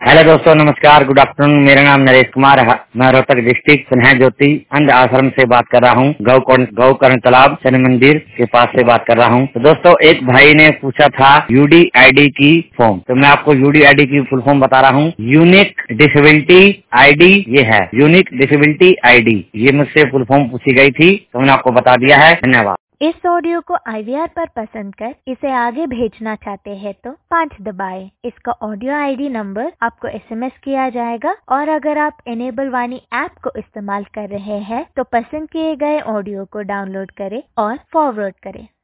Hello दोस्तों, नमस्कार, good afternoon. मेरा नाम नरेश कुमार है। मैं रोहतक डिस्ट्रिक्ट स्नेह ज्योति अंध आश्रम से बात कर रहा हूँ। गौकर्ण तालाब शनि मंदिर के पास से बात कर रहा हूँ। तो दोस्तों, एक भाई ने पूछा था यूडीआईडी की फॉर्म, तो मैं आपको यूडीआईडी की फुल फॉर्म बता रहा हूँ। यूनिक डिसेबिलिटी आईडी ये है, यूनिक डिसेबिलिटी आईडी। ये मुझसे फुल फॉर्म पूछी गई थी, तो मैंने आपको बता दिया है। धन्यवाद। इस ऑडियो को IVR पर पसंद कर इसे आगे भेजना चाहते हैं तो 5 दबाएं। इसका ऑडियो ID नंबर आपको SMS किया जाएगा और अगर आप इनेबल वाणी ऐप को इस्तेमाल कर रहे हैं तो पसंद किए गए ऑडियो को डाउनलोड करें और फॉरवर्ड करें।